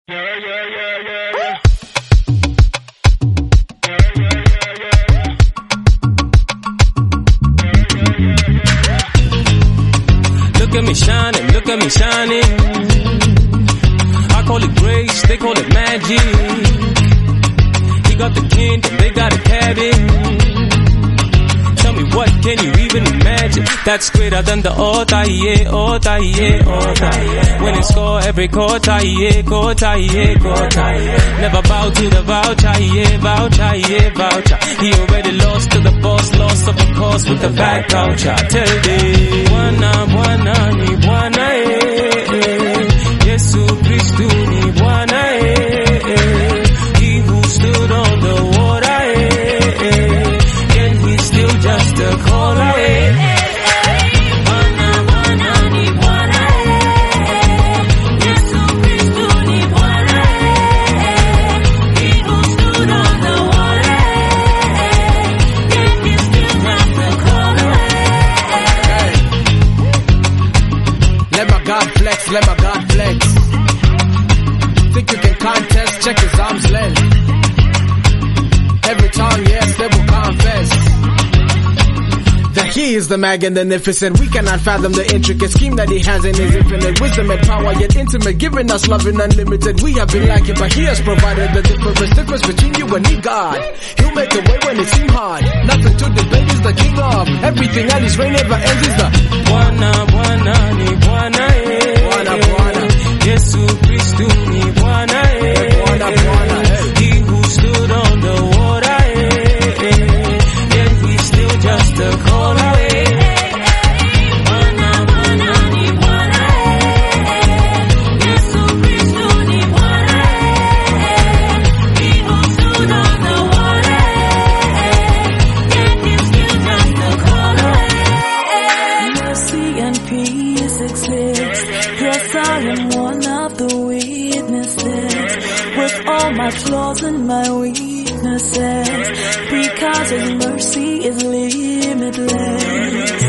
Look at me shining. I call it grace, they call it magic. He got the kingdom, they got a cabin. Tell me, what can you even imagine that's greater than the Otaye, Otaye, Otaye? Winning score every quarter, yeah, quarter, yeah, quarter. Never bow to the voucher, yeah, voucher, yeah, voucher. He already lost to the boss, lost of the course with the bad culture. Tell me, Bwana ni Bwana Yesu Kristu ni Bwana He who stood on the water and he's still just a call away. Bwana ni Bwana Yesu Kristu ni Bwana He who stood on the water and he's still just a call away. Let my God flex, let my God flex. Think you can contest, check his arm's length. Every tongue, yes, they will confess that he is the magnificent. We cannot fathom the intricate scheme that he has in his infinite wisdom and power, yet intimate, giving us love in unlimited. We have been lacking, but he has provided the difference between you and me, God. He'll make a way when it seems hard. Nothing to debate, is the king of everything, and his reign never ends. Is the Bwana ni Bwana Bwana Yesu Kristu ni Bwana Bwana He who stood on the water yet he's still just a call away. Bwana ni Bwana Yesu Kristu ni Bwana He who stood on the water yet he's still just a call away. Mercy and peace exist. Yes, I am one of the witnesses, with all my flaws and my weaknesses, because his mercy is limitless.